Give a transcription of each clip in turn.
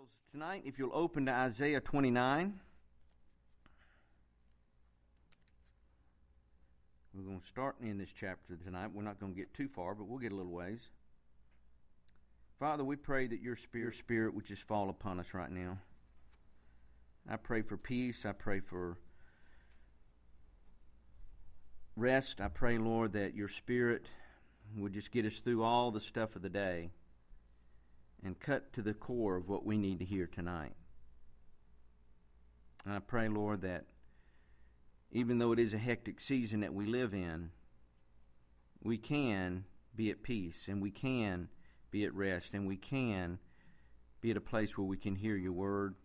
Bibles tonight, if you'll open to Isaiah 29. We're going to start in this chapter tonight. We're not going to get too far, but we'll get a little ways. Father, we pray that your spirit would just fall upon us right now. I pray for peace. I pray for rest. I pray, Lord, that your spirit would just get us through all the stuff of the day and cut to the core of what we need to hear tonight. And I pray, Lord, that even though it is a hectic season that we live in, we can be at peace, and we can be at rest, and we can be at a place where we can hear your word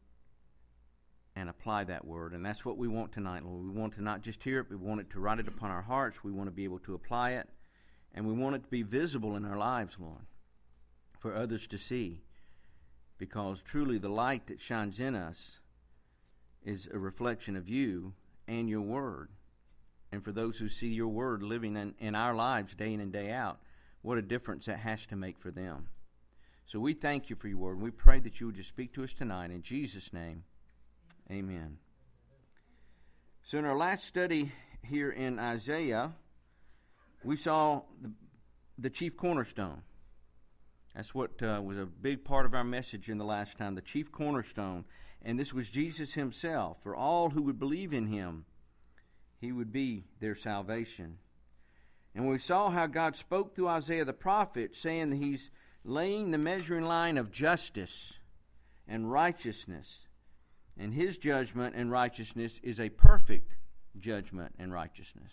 and apply that word. And that's what we want tonight, Lord. We want to not just hear it, we want it to write it upon our hearts. We want to be able to apply it, and we want it to be visible in our lives, Lord, for others to see, because truly the light that shines in us is a reflection of you and your word. And for those who see your word living in our lives day in and day out, what a difference that has to make for them. So we thank you for your word, and we pray that you would just speak to us tonight. In Jesus' name, amen. So in our last study here in Isaiah, we saw the chief cornerstone. That's what was a big part of our message in the last time, the chief cornerstone. And this was Jesus himself. For all who would believe in him, he would be their salvation. And we saw how God spoke through Isaiah the prophet, saying that he's laying the measuring line of justice and righteousness. And his judgment and righteousness is a perfect judgment and righteousness.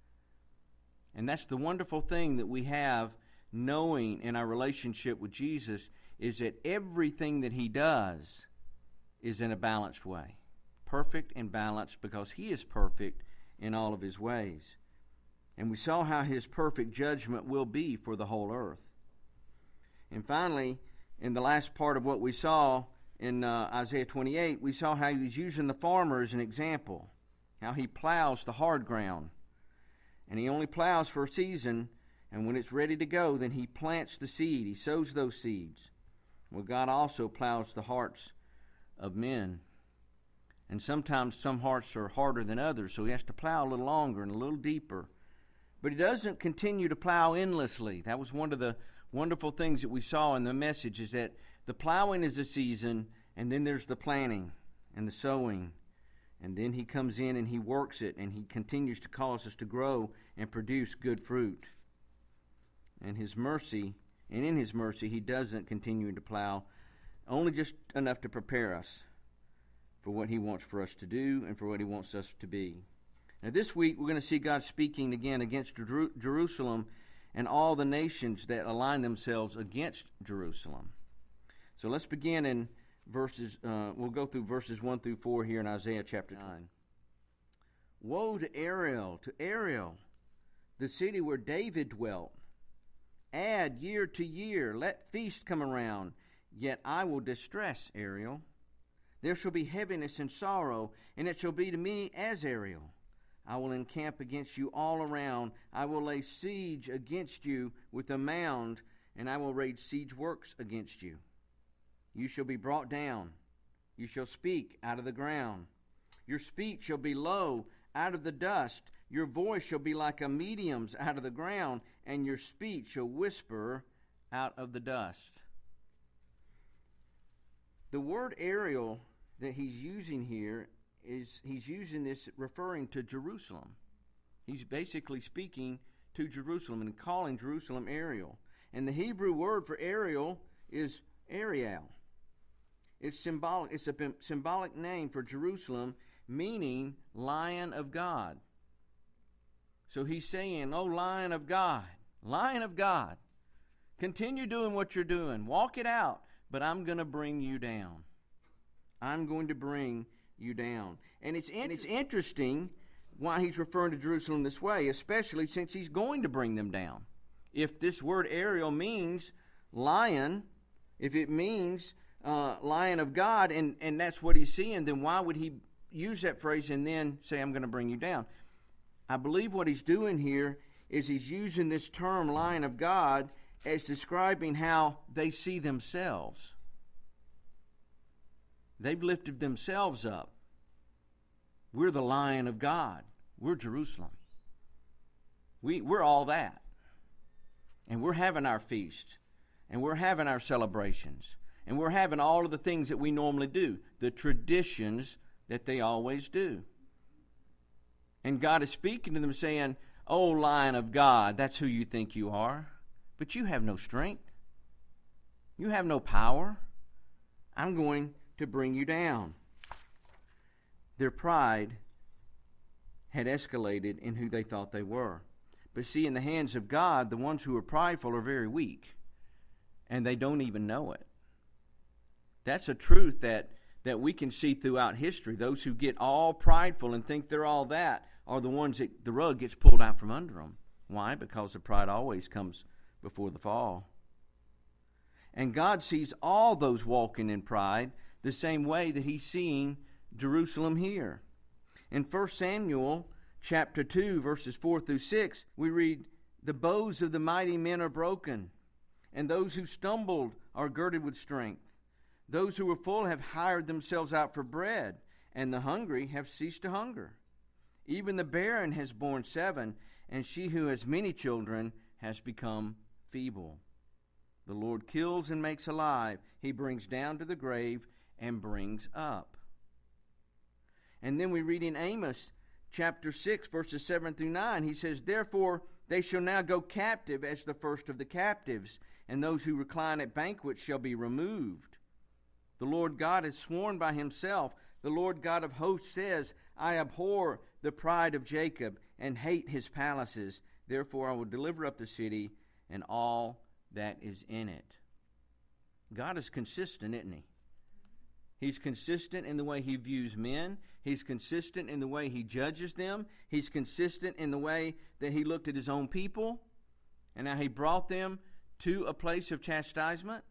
And that's the wonderful thing that we have knowing in our relationship with Jesus, is that everything that he does is in a balanced way. Perfect and balanced, because he is perfect in all of his ways. And we saw how his perfect judgment will be for the whole earth. And finally, in the last part of what we saw in Isaiah 28, we saw how he was using the farmer as an example, how he plows the hard ground. And he only plows for a season, and when it's ready to go, then he plants the seed. He sows those seeds. Well, God also plows the hearts of men. And sometimes some hearts are harder than others, so he has to plow a little longer and a little deeper. But he doesn't continue to plow endlessly. That was one of the wonderful things that we saw in the message, is that the plowing is a season, and then there's the planting and the sowing. And then he comes in and he works it, and he continues to cause us to grow and produce good fruit. And his mercy, and in his mercy, he doesn't continue to plow, only just enough to prepare us for what he wants for us to do and for what he wants us to be. Now this week, we're going to see God speaking again against Jerusalem and all the nations that align themselves against Jerusalem. So let's begin in verses, we'll go through verses 1 through 4 here in Isaiah chapter 9. Woe to Ariel, the city where David dwelt. Add year to year, let feast come around, yet I will distress Ariel. There shall be heaviness and sorrow, and it shall be to me as Ariel. I will encamp against you all around. I will lay siege against you with a mound, and I will raise siege works against you. You shall be brought down. You shall speak out of the ground. Your speech shall be low out of the dust. Your voice shall be like a medium's out of the ground, and your speech shall whisper out of the dust. The word Ariel that he's using here is, he's using this referring to Jerusalem. He's basically speaking to Jerusalem and calling Jerusalem Ariel. And the Hebrew word for Ariel is Ariel. It's symbolic. It's a symbolic name for Jerusalem, meaning Lion of God. So he's saying, oh, Lion of God, continue doing what you're doing. Walk it out, but I'm going to bring you down. I'm going to bring you down. And it's interesting why he's referring to Jerusalem this way, especially since he's going to bring them down. If this word Ariel means lion, if it means Lion of God, and that's what he's seeing, then why would he use that phrase and then say, I'm going to bring you down? I believe what he's doing here is he's using this term, Lion of God, as describing how they see themselves. They've lifted themselves up. We're the Lion of God. We're Jerusalem. We're all that. And we're having our feast. And we're having our celebrations. And we're having all of the things that we normally do. The traditions that they always do. And God is speaking to them saying, "Oh, Lion of God, that's who you think you are. But you have no strength. You have no power. I'm going to bring you down." Their pride had escalated in who they thought they were. But see, in the hands of God, the ones who are prideful are very weak. And they don't even know it. That's a truth that we can see throughout history. Those who get all prideful and think they're all that are the ones that the rug gets pulled out from under them. Why? Because the pride always comes before the fall. And God sees all those walking in pride the same way that He's seeing Jerusalem here. In 1 Samuel chapter 2, verses 4 through 6, we read, "The bows of the mighty men are broken, and those who stumbled are girded with strength. Those who were full have hired themselves out for bread, and the hungry have ceased to hunger. Even the barren has borne 7, and she who has many children has become feeble. The Lord kills and makes alive. He brings down to the grave and brings up." And then we read in Amos chapter 6, verses 7 through 9, he says, "Therefore they shall now go captive as the first of the captives, and those who recline at banquets shall be removed. The Lord God has sworn by Himself. The Lord God of hosts says, I abhor the pride of Jacob and hate his palaces. Therefore I will deliver up the city and all that is in it." God is consistent, isn't He? He's consistent in the way He views men. He's consistent in the way He judges them. He's consistent in the way that He looked at His own people, and now He brought them to a place of chastisement,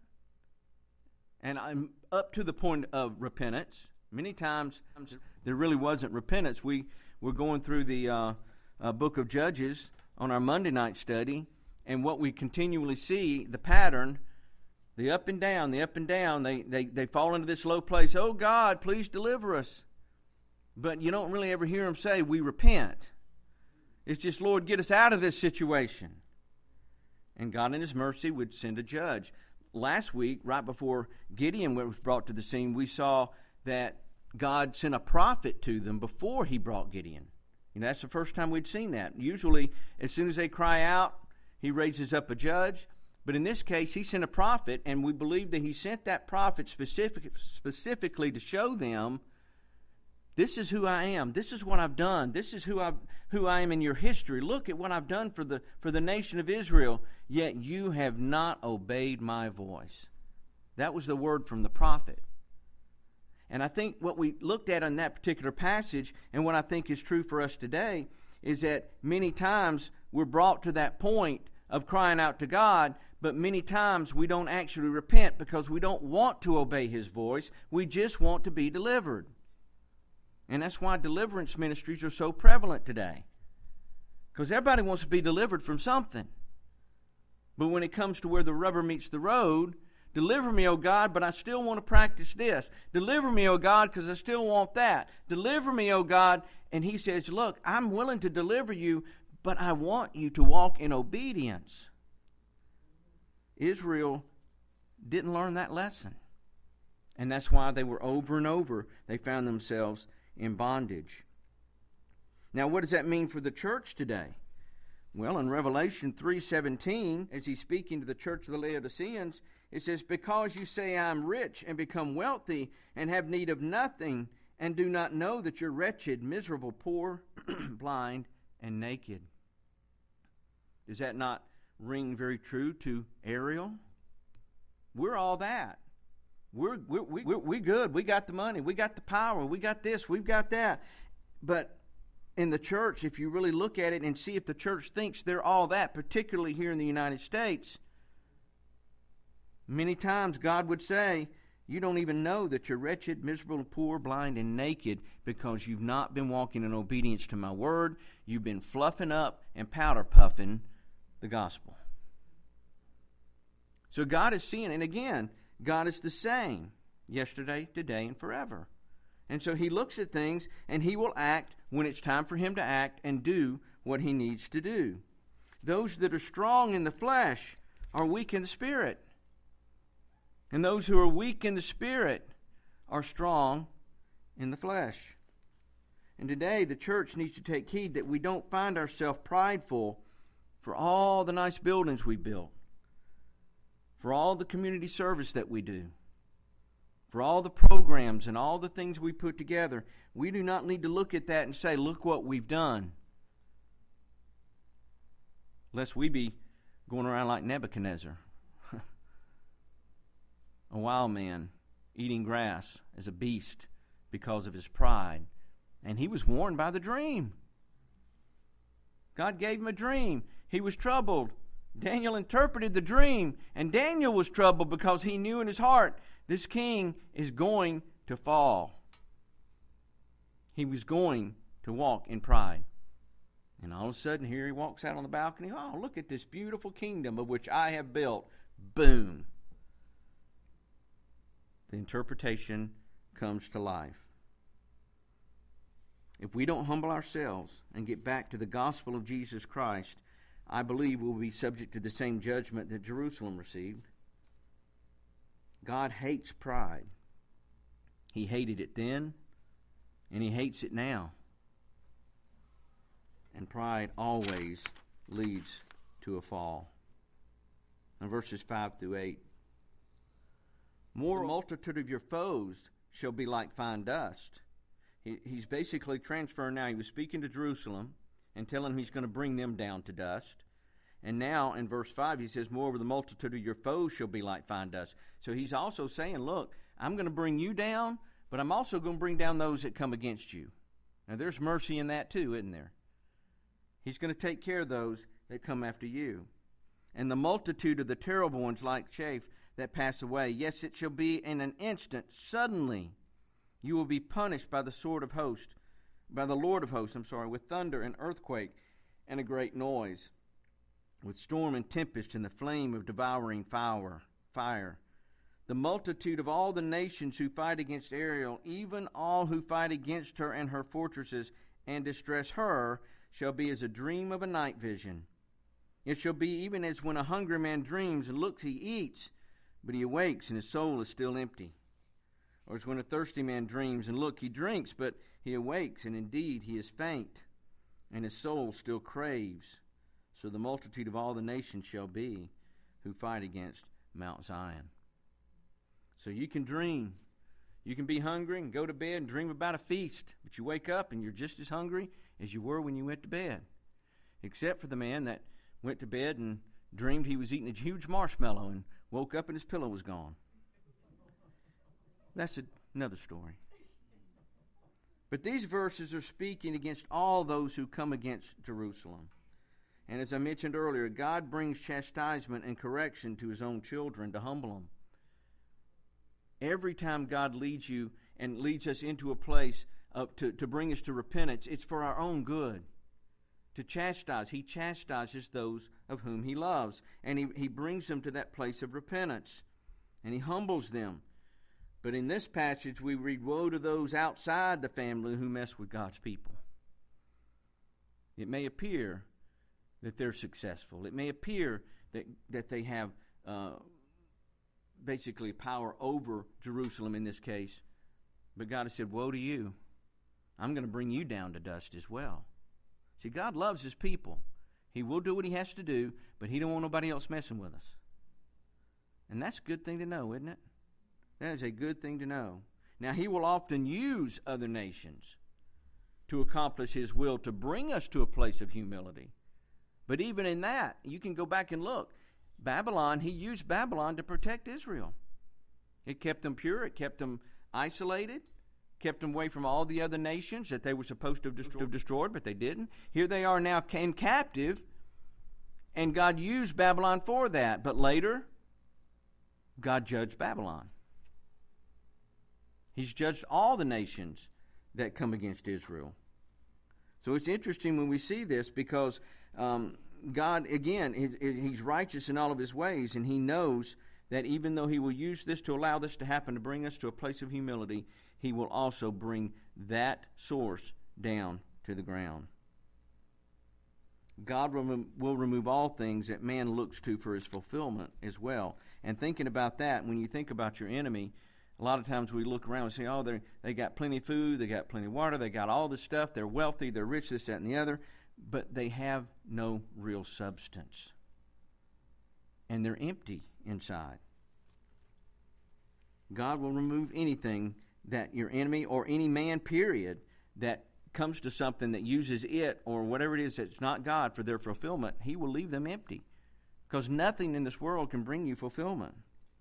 and I'm up to the point of repentance. Many times there really wasn't repentance. We were going through the book of Judges on our Monday night study, and what we continually see, the pattern, the up and down, they fall into this low place. "Oh God, please deliver us." But you don't really ever hear them say, "We repent." It's just, "Lord, get us out of this situation." And God in His mercy would send a judge. Last week, right before Gideon was brought to the scene, we saw that God sent a prophet to them before He brought Gideon. That's the first time we'd seen that. Usually, as soon as they cry out, He raises up a judge. But in this case, He sent a prophet, and we believe that He sent that prophet specifically to show them, "This is who I am. This is what I've done. This is who I am in your history. Look at what I've done for the nation of Israel. Yet you have not obeyed my voice." That was the word from the prophet. And I think what we looked at in that particular passage, and what I think is true for us today, is that many times we're brought to that point of crying out to God, but many times we don't actually repent because we don't want to obey His voice. We just want to be delivered. And that's why deliverance ministries are so prevalent today. Because everybody wants to be delivered from something. But when it comes to where the rubber meets the road, "Deliver me, O God, but I still want to practice this. Deliver me, O God, because I still want that. Deliver me, O God." And He says, "Look, I'm willing to deliver you, but I want you to walk in obedience." Israel didn't learn that lesson. And that's why they were over and over, they found themselves in bondage. Now, what does that mean for the church today? Well, in Revelation 3:17, as He's speaking to the church of the Laodiceans, it says, "Because you say I am rich and become wealthy and have need of nothing, and do not know that you're wretched, miserable, poor, blind, and naked." Does that not ring very true to Ariel? We're all that. We're good. We got the money. We got the power. We got this. We've got that. But in the church, if you really look at it and see if the church thinks they're all that, particularly here in the United States, many times God would say, "You don't even know that you're wretched, miserable, poor, blind, and naked because you've not been walking in obedience to my word. You've been fluffing up and powder puffing the gospel." So God is seeing, and again, God is the same. yesterday, today, and forever. And so he looks at things, and he will act when it's time for him to act and do what he needs to do. Those that are strong in the flesh are weak in the spirit. And those who are weak in the spirit are strong in the flesh. And today the church needs to take heed that we don't find ourselves prideful for all the nice buildings we built, for all the community service that we do, for all the programs and all the things we put together. We do not need to look at that and say, look what we've done. Lest we be going around like Nebuchadnezzar, a wild man eating grass as a beast because of his pride. And he was warned by the dream. God gave him a dream. He was troubled. Daniel interpreted the dream, and Daniel was troubled because he knew in his heart, this king is going to fall. He was going to walk in pride. And all of a sudden, here he walks out on the balcony. Oh, look at this beautiful kingdom of which I have built. Boom. The interpretation comes to life. If we don't humble ourselves and get back to the gospel of Jesus Christ, I believe we'll be subject to the same judgment that Jerusalem received. God hates pride. He hated it then, and he hates it now. And pride always leads to a fall. In verses 5 through 8. More the multitude of your foes shall be like fine dust. He's basically transferring now. He was speaking to Jerusalem and telling them he's going to bring them down to dust. And now in verse 5 he says, moreover the multitude of your foes shall be like fine dust. So he's also saying, look, I'm going to bring you down, but I'm also going to bring down those that come against you. Now there's mercy in that too, isn't there? He's going to take care of those that come after you. And the multitude of the terrible ones like chaff that pass away. Yes, it shall be in an instant, suddenly. You will be punished by the Lord of hosts, with thunder and earthquake and a great noise, with storm and tempest and the flame of devouring fire. The multitude of all the nations who fight against Ariel, even all who fight against her and her fortresses and distress her, shall be as a dream of a night vision. It shall be even as when a hungry man dreams and looks, he eats, but he awakes and his soul is still empty. Or as when a thirsty man dreams, and look, he drinks, but he awakes, and indeed he is faint, and his soul still craves. So the multitude of all the nations shall be who fight against Mount Zion. So you can dream. You can be hungry and go to bed and dream about a feast, but you wake up and you're just as hungry as you were when you went to bed. Except for the man that went to bed and dreamed he was eating a huge marshmallow and woke up and his pillow was gone. That's another story. But these verses are speaking against all those who come against Jerusalem. And as I mentioned earlier, God brings chastisement and correction to his own children to humble them. Every time God leads you and leads us into a place to bring us to repentance, it's for our own good. To chastise. He chastises those of whom he loves. And he brings them to that place of repentance. And he humbles them. But in this passage, we read, woe to those outside the family who mess with God's people. It may appear that they're successful. It may appear that they have basically power over Jerusalem in this case. But God has said, woe to you. I'm going to bring you down to dust as well. See, God loves his people. He will do what he has to do, but he don't want nobody else messing with us. And that's a good thing to know, isn't it? That is a good thing to know. Now, he will often use other nations to accomplish his will, to bring us to a place of humility. But even in that, you can go back and look. Babylon, he used Babylon to protect Israel. It kept them pure. It kept them isolated. Kept them away from all the other nations that they were supposed to have destroyed, but they didn't. Here they are now in captive, and God used Babylon for that. But later, God judged Babylon. He's judged all the nations that come against Israel. So it's interesting when we see this because God, again, he's righteous in all of his ways, and he knows that even though He will use this to allow this to happen, to bring us to a place of humility, He will also bring that source down to the ground. God will remove all things that man looks to for his fulfillment as well. And thinking about that, when you think about your enemy, a lot of times we look around and say, oh, they got plenty of food, they got plenty of water, they got all this stuff, they're wealthy, they're rich, this, that, and the other, but they have no real substance. And they're empty inside. God will remove anything that your enemy or any man, period, that comes to something that uses it or whatever it is that's not God for their fulfillment. He will leave them empty, because nothing in this world can bring you fulfillment.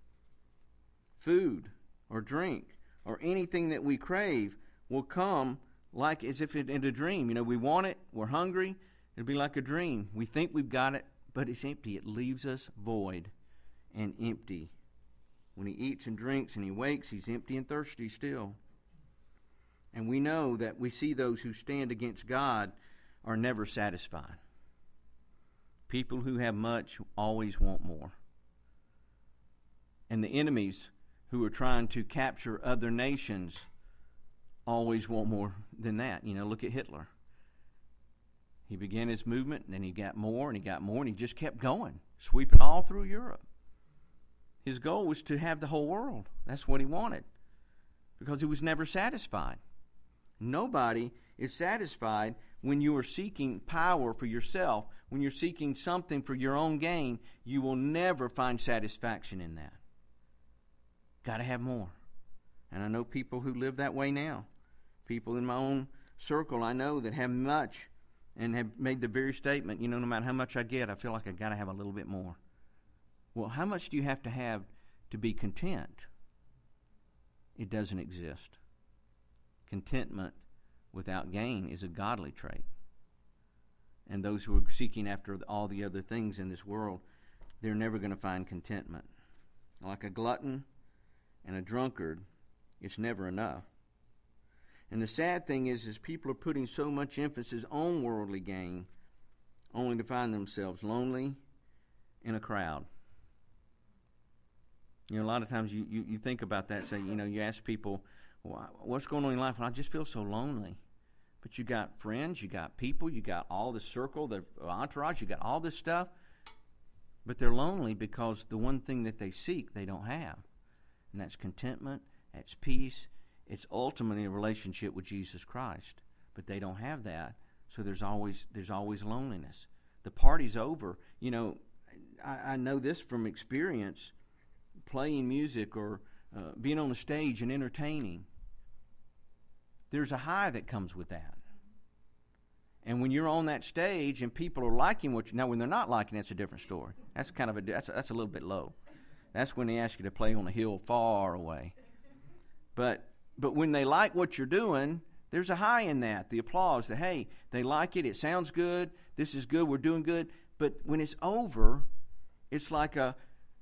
Food or drink or anything that we crave will come like as if in a dream. You know, we want it, we're hungry, it'll be like a dream. We think we've got it, but it's empty. It leaves us void and empty. When he eats and drinks and he wakes, he's empty and thirsty still. And we know that we see those who stand against God are never satisfied. People who have much always want more. And the enemies who are trying to capture other nations always want more than that. You know, look at Hitler. He began his movement, and then he got more, and he got more, and he just kept going, sweeping all through Europe. His goal was to have the whole world. That's what he wanted, because he was never satisfied. Nobody is satisfied when you are seeking power for yourself. When you're seeking something for your own gain, you will never find satisfaction in that. Got to have more. And I know people who live that way now. People in my own circle I know that have much and have made the very statement, you know, no matter how much I get, I feel like I got to have a little bit more. Well, how much do you have to be content? It doesn't exist. Contentment without gain is a godly trait. And those who are seeking after all the other things in this world, they're never going to find contentment. Like a glutton and a drunkard, it's never enough. And the sad thing is people are putting so much emphasis on worldly gain only to find themselves lonely in a crowd. You know, a lot of times you think about that, say, you know, you ask people, well, what's going on in life? Well, I just feel so lonely. But you got friends, you got people, you got all the circle, the entourage, you got all this stuff. But they're lonely because the one thing that they seek, they don't have. And that's contentment, that's peace. It's ultimately a relationship with Jesus Christ. But they don't have that, so there's always loneliness. The party's over. You know, I know this from experience, playing music or being on the stage and entertaining. There's a high that comes with that. And when you're on that stage and people are liking what you... Now, when they're not liking, that's a different story. That's kind of that's a little bit low. That's when they ask you to play on a hill far away. But when they like what you're doing, there's a high in that. The applause, the hey, they like it, it sounds good, this is good, we're doing good. But when it's over, it's like a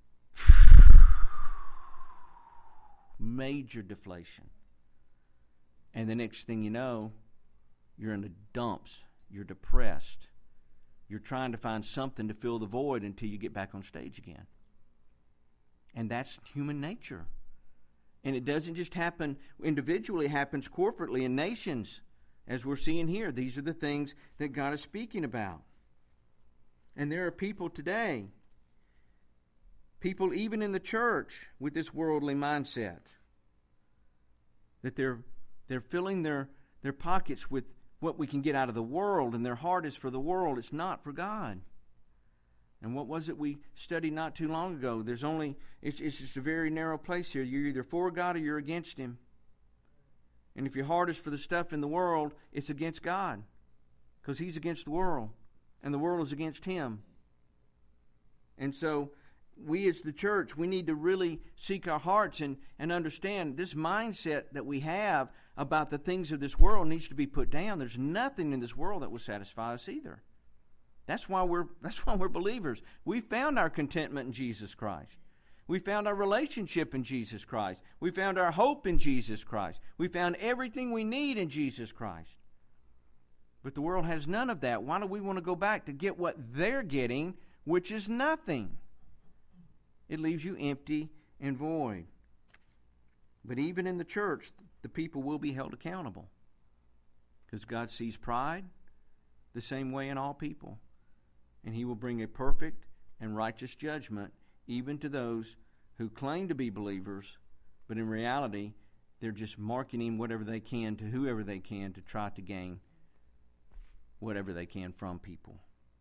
major deflation. And the next thing you know, you're in the dumps. You're depressed. You're trying to find something to fill the void until you get back on stage again. And that's human nature. And it doesn't just happen individually, it happens corporately in nations. As we're seeing here, these are the things that God is speaking about. And there are people today, people even in the church, with this worldly mindset, that they're filling their pockets with what we can get out of the world, and their heart is for the world. It's not for God. And what was it we studied not too long ago? It's just a very narrow place here. You're either for God or you're against Him. And if your heart is for the stuff in the world, it's against God, because He's against the world, and the world is against Him. And so we as the church, we need to really seek our hearts and understand this mindset that we have about the things of this world needs to be put down. There's nothing in this world that will satisfy us either. That's why we're believers. We found our contentment in Jesus Christ. We found our relationship in Jesus Christ. We found our hope in Jesus Christ. We found everything we need in Jesus Christ. But the world has none of that. Why do we want to go back to get what they're getting, which is nothing? It leaves you empty and void. But even in the church, the people will be held accountable, because God sees pride the same way in all people. And He will bring a perfect and righteous judgment even to those who claim to be believers, but in reality, they're just marketing whatever they can to whoever they can to try to gain whatever they can from people.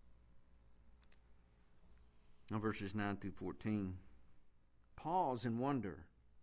Now, verses 9 through 14. Pause and wonder.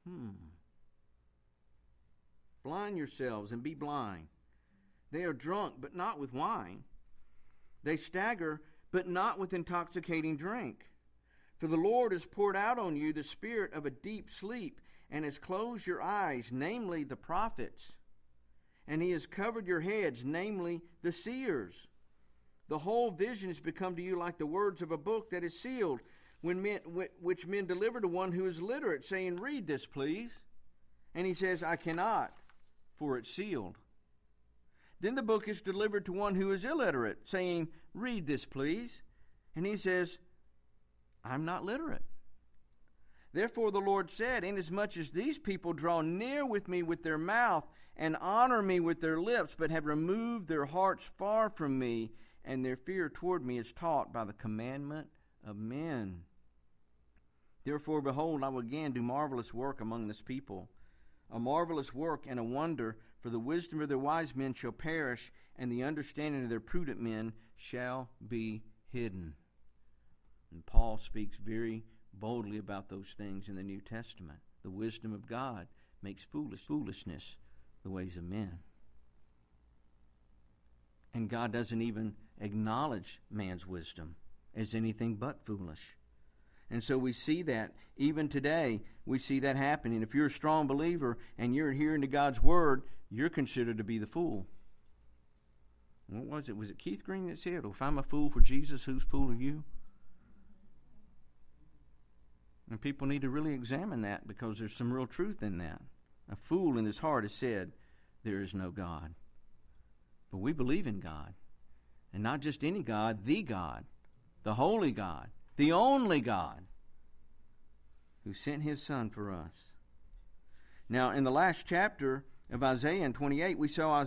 Blind yourselves and be blind. They are drunk, but not with wine. They stagger, but not with intoxicating drink. For the Lord has poured out on you the spirit of a deep sleep, and has closed your eyes, namely the prophets. And He has covered your heads, namely the seers. The whole vision has become to you like the words of a book that is sealed, which men deliver to one who is literate, saying, "Read this, please." And he says, "I cannot, for it's sealed." Then the book is delivered to one who is illiterate, saying, "Read this, please." And he says, "I'm not literate." Therefore the Lord said, "Inasmuch as these people draw near with me with their mouth, and honor me with their lips, but have removed their hearts far from me, and their fear toward me is taught by the commandment of men. Therefore, behold, I will again do marvelous work among this people, a marvelous work and a wonder, for the wisdom of their wise men shall perish, and the understanding of their prudent men shall be hidden." And Paul speaks very boldly about those things in the New Testament. The wisdom of God makes foolishness the ways of men. And God doesn't even acknowledge man's wisdom as anything but foolish. And so we see that even today, we see that happening. If you're a strong believer and you're adhering to God's word, you're considered to be the fool. What was it? Was it Keith Green that said, "If I'm a fool for Jesus, whose fool are you?" And people need to really examine that, because there's some real truth in that. A fool in his heart has said, "There is no God." But we believe in God. And not just any God, the holy God, the only God, who sent His Son for us. Now, in the last chapter of Isaiah in 28, we saw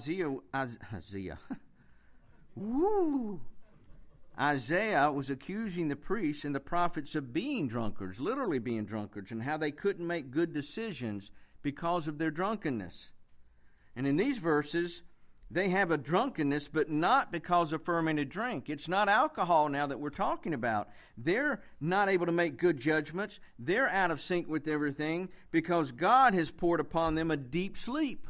Isaiah was accusing the priests and the prophets of being drunkards, literally being drunkards, and how they couldn't make good decisions because of their drunkenness. And in these verses, they have a drunkenness, but not because of fermented drink. It's not alcohol now that we're talking about. They're not able to make good judgments. They're out of sync with everything because God has poured upon them a deep sleep.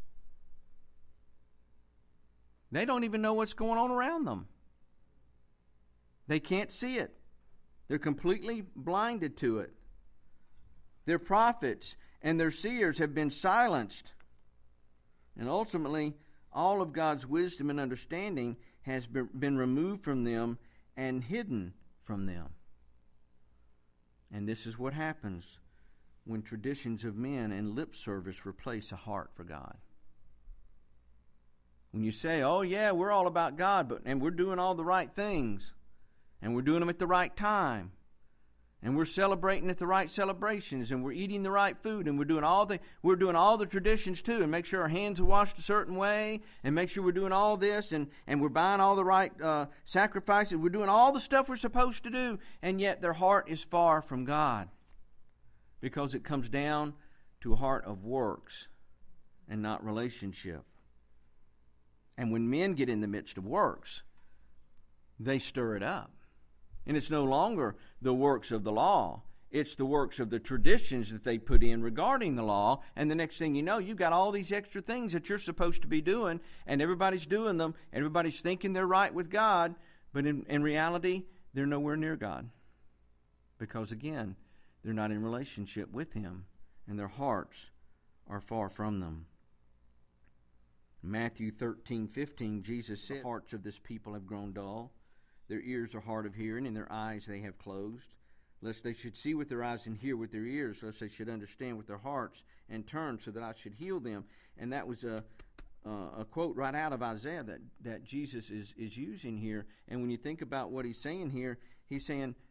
They don't even know what's going on around them. They can't see it. They're completely blinded to it. Their prophets and their seers have been silenced. And ultimately, all of God's wisdom and understanding has been removed from them and hidden from them. And this is what happens when traditions of men and lip service replace a heart for God. When you say, "Oh yeah, we're all about God, and we're doing all the right things, and we're doing them at the right time, and we're celebrating at the right celebrations, and we're eating the right food, and we're doing all the traditions too, and make sure our hands are washed a certain way, and make sure we're doing all this, and we're buying all the right sacrifices, we're doing all the stuff we're supposed to do," and yet their heart is far from God, because it comes down to a heart of works and not relationship. And when men get in the midst of works, they stir it up. And it's no longer the works of the law. It's the works of the traditions that they put in regarding the law. And the next thing you know, you've got all these extra things that you're supposed to be doing, and everybody's doing them. Everybody's thinking they're right with God. But in reality, they're nowhere near God. Because again, they're not in relationship with Him, and their hearts are far from them. Matthew 13:15, Jesus said, "The hearts of this people have grown dull. Their ears are hard of hearing, and their eyes they have closed, lest they should see with their eyes and hear with their ears, lest they should understand with their hearts and turn, so that I should heal them." And that was a quote right out of Isaiah that Jesus is using here. And when you think about what He's saying here, He's saying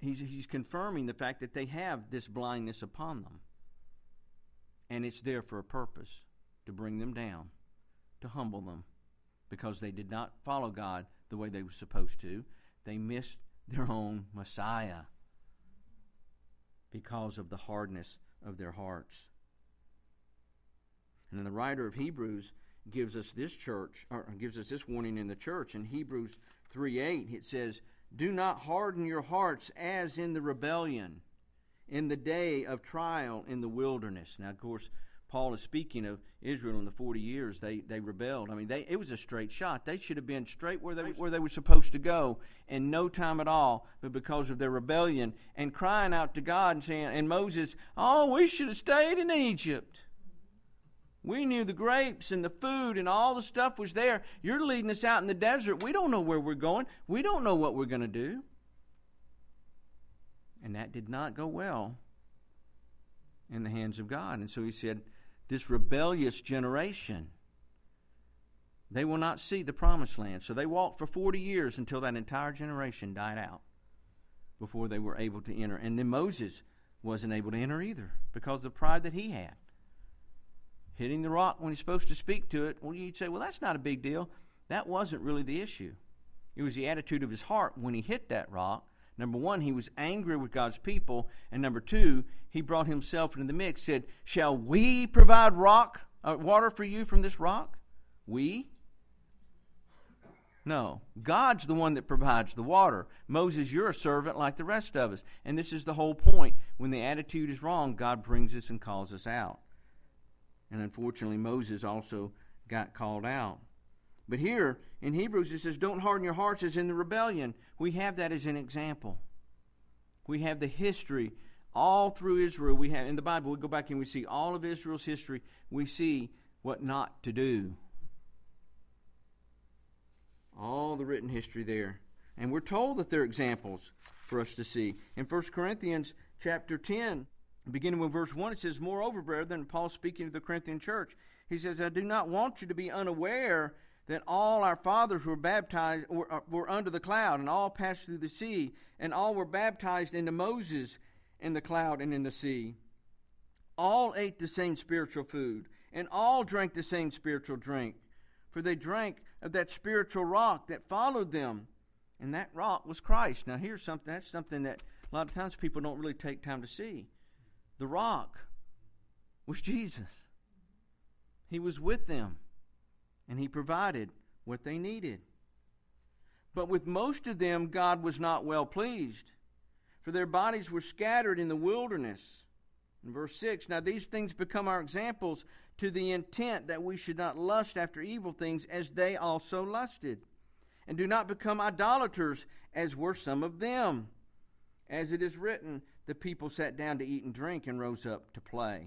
he's confirming the fact that they have this blindness upon them. And it's there for a purpose, to bring them down, to humble them, because they did not follow God the way they were supposed to. They missed their own Messiah because of the hardness of their hearts. And then the writer of Hebrews gives us this warning in the church. In Hebrews 3:8, it says, "Do not harden your hearts as in the rebellion, in the day of trial in the wilderness." Now, of course, Paul is speaking of Israel in the 40 years they rebelled. I mean, it was a straight shot. They should have been straight where they were supposed to go in no time at all. But because of their rebellion and crying out to God and saying, and Moses, "Oh, we should have stayed in Egypt. We knew the grapes and the food and all the stuff was there. You're leading us out in the desert. We don't know where we're going. We don't know what we're going to do." And that did not go well in the hands of God. And so he said, this rebellious generation, they will not see the promised land. So they walked for 40 years until that entire generation died out before they were able to enter. And then Moses wasn't able to enter either because of the pride that he had. Hitting the rock when he's supposed to speak to it, well, you'd say, well, that's not a big deal. That wasn't really the issue. It was the attitude of his heart when he hit that rock. Number one, he was angry with God's people. And number two, he brought himself into the mix, said, "Shall we provide water for you from this rock?" We? No. God's the one that provides the water. Moses, you're a servant like the rest of us. And this is the whole point. When the attitude is wrong, God brings us and calls us out. And unfortunately, Moses also got called out. But here in Hebrews it says, "Don't harden your hearts as in the rebellion." We have that as an example. We have the history all through Israel. We have in the Bible, we go back and we see all of Israel's history. We see what not to do. All the written history there. And we're told that they're examples for us to see. In 1 Corinthians chapter 10, beginning with verse 1, it says, "Moreover, brethren," Paul speaking to the Corinthian church, he says, "I do not want you to be unaware that all our fathers were baptized, were under the cloud, and all passed through the sea, and all were baptized into Moses in the cloud and in the sea. All ate the same spiritual food, and all drank the same spiritual drink, for they drank of that spiritual rock that followed them, and that rock was Christ." Now here's something, that's something that a lot of times people don't really take time to see. The rock was Jesus. He was with them, and he provided what they needed. But with most of them, God was not well pleased, for their bodies were scattered in the wilderness. In verse 6, "Now these things become our examples, to the intent that we should not lust after evil things as they also lusted. And do not become idolaters as were some of them. As it is written, the people sat down to eat and drink and rose up to play."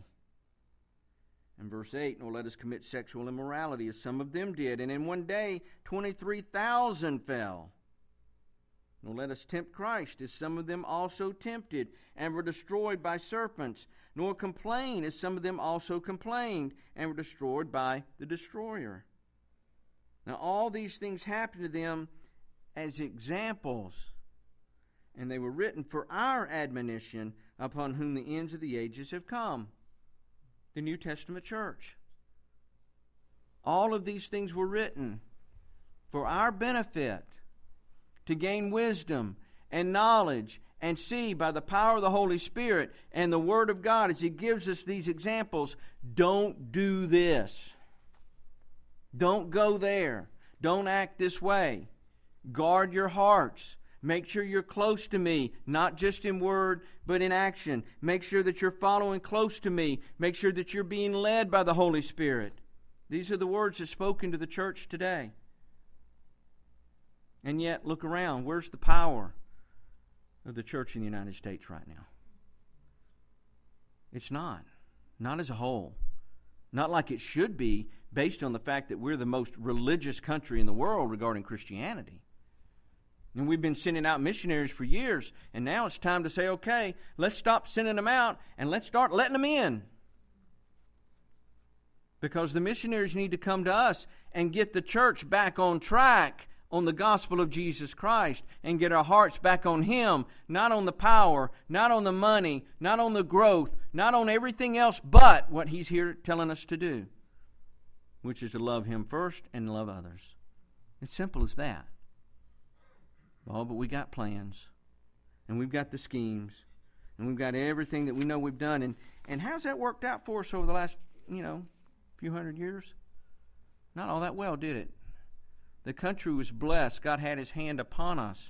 In verse 8, "Nor let us commit sexual immorality as some of them did, and in one day 23,000 fell. Nor let us tempt Christ as some of them also tempted and were destroyed by serpents. Nor complain as some of them also complained and were destroyed by the destroyer." Now all these things happened to them as examples, and they were written for our admonition, upon whom the ends of the ages have come. The New Testament church. All of these things were written for our benefit, to gain wisdom and knowledge and see by the power of the Holy Spirit and the Word of God as He gives us these examples. Don't do this. Don't go there. Don't act this way. Guard your hearts. Make sure you're close to me, not just in word, but in action. Make sure that you're following close to me. Make sure that you're being led by the Holy Spirit. These are the words that's spoken to the church today. And yet, look around. Where's the power of the church in the United States right now? It's not. Not as a whole. Not like it should be, based on the fact that we're the most religious country in the world regarding Christianity. And we've been sending out missionaries for years, and now it's time to say, okay, let's stop sending them out and let's start letting them in. Because the missionaries need to come to us and get the church back on track on the gospel of Jesus Christ and get our hearts back on Him, not on the power, not on the money, not on the growth, not on everything else but what He's here telling us to do, which is to love Him first and love others. It's simple as that. Oh, but we got plans, and we've got the schemes, and we've got everything that we know we've done. And how's that worked out for us over the last, few hundred years? Not all that well, did it? The country was blessed. God had His hand upon us.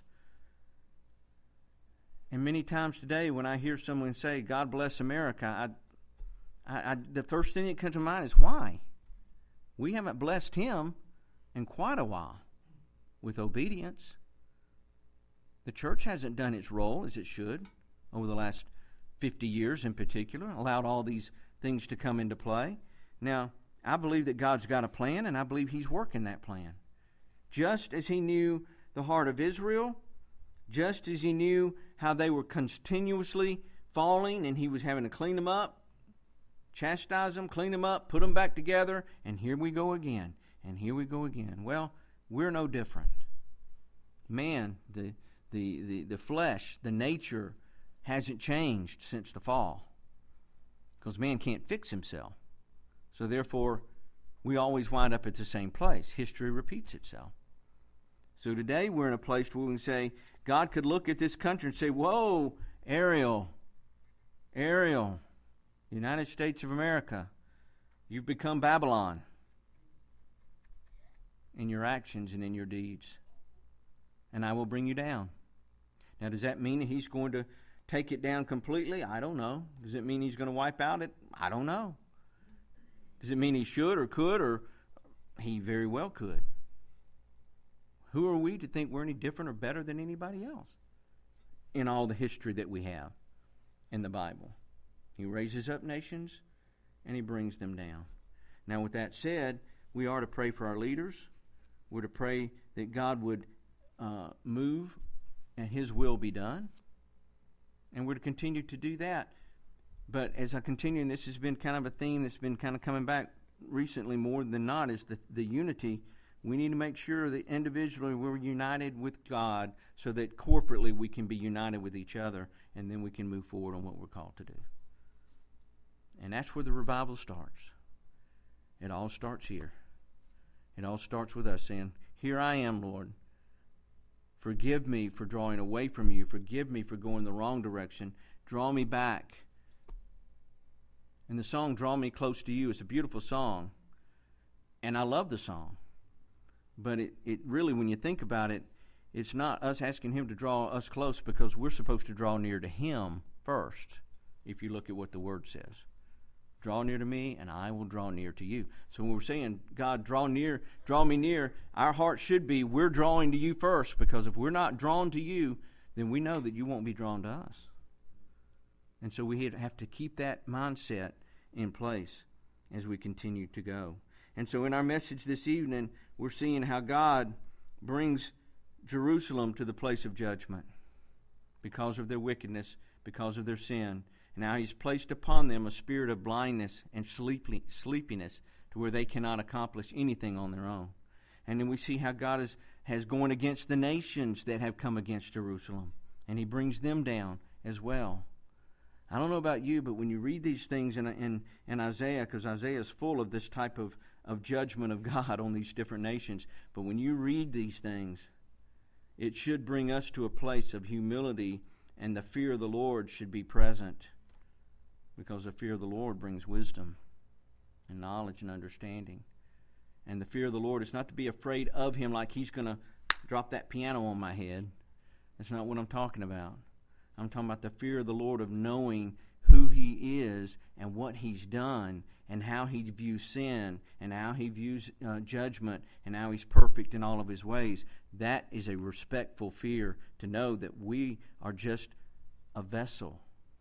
And many times today when I hear someone say, God bless America, the first thing that comes to mind is why? We haven't blessed Him in quite a while with obedience. The church hasn't done its role as it should over the last 50 years in particular, allowed all these things to come into play. Now, I believe that God's got a plan, and I believe He's working that plan. Just as He knew the heart of Israel, just as He knew how they were continuously falling and He was having to clean them up, chastise them, clean them up, put them back together, and here we go again, and here we go again. Well, we're no different. Man, the flesh, the nature hasn't changed since the fall, because man can't fix himself. So therefore, we always wind up at the same place. History repeats itself. So today we're in a place where we can say, God could look at this country and say, whoa, Ariel, United States of America, you've become Babylon in your actions and in your deeds, and I will bring you down. Now, does that mean that He's going to take it down completely? I don't know. Does it mean He's going to wipe out it? I don't know. Does it mean He should or could, or He very well could? Who are we to think we're any different or better than anybody else in all the history that we have in the Bible? He raises up nations and He brings them down. Now, with that said, we are to pray for our leaders. We're to pray that God would move and His will be done. And we're to continue to do that. But as I continue, and this has been kind of a theme that's been kind of coming back recently more than not, is the unity. We need to make sure that individually we're united with God so that corporately we can be united with each other, and then we can move forward on what we're called to do. And that's where the revival starts. It all starts here. It all starts with us saying, here I am, Lord. Forgive me for drawing away from you. Forgive me for going the wrong direction. Draw me back. And the song, Draw Me Close to You, is a beautiful song. And I love the song. But it really, when you think about it, it's not us asking Him to draw us close, because we're supposed to draw near to Him first, if you look at what the Word says. Draw near to me, and I will draw near to you. So when we're saying, God, draw me near, our heart should be, we're drawing to you first, because if we're not drawn to you, then we know that you won't be drawn to us. And so we have to keep that mindset in place as we continue to go. And so in our message this evening, we're seeing how God brings Jerusalem to the place of judgment because of their wickedness, because of their sin. And now He's placed upon them a spirit of blindness and sleepiness to where they cannot accomplish anything on their own. And then we see how God has gone against the nations that have come against Jerusalem, and He brings them down as well. I don't know about you, but when you read these things in Isaiah, because Isaiah is full of this type of judgment of God on these different nations, but when you read these things, it should bring us to a place of humility, and the fear of the Lord should be present, because the fear of the Lord brings wisdom and knowledge and understanding. And the fear of the Lord is not to be afraid of Him like He's going to drop that piano on my head. That's not what I'm talking about. I'm talking about the fear of the Lord, of knowing who He is and what He's done and how He views sin and how He views judgment and how He's perfect in all of His ways. That is a respectful fear, to know that we are just a vessel.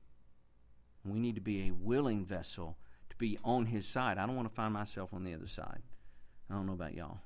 We need to be a willing vessel to be on His side. I don't want to find myself on the other side. I don't know about y'all.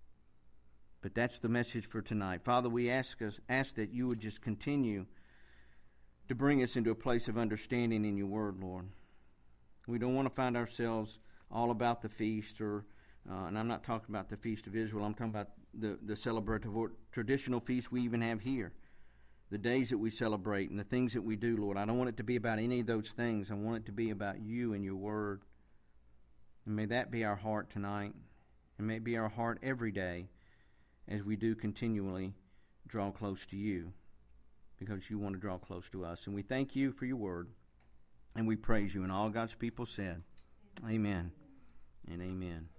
But that's the message for tonight. Father, we ask that you would just continue to bring us into a place of understanding in your word, Lord. We don't want to find ourselves all about the feast or And I'm not talking about the Feast of Israel. I'm talking about the celebrative or traditional feasts we even have here. The days that we celebrate and the things that we do, Lord. I don't want it to be about any of those things. I want it to be about you and your word. And may that be our heart tonight. And may it be our heart every day as we do continually draw close to you, because you want to draw close to us. And we thank you for your word. And we praise you. And all God's people said, amen and amen.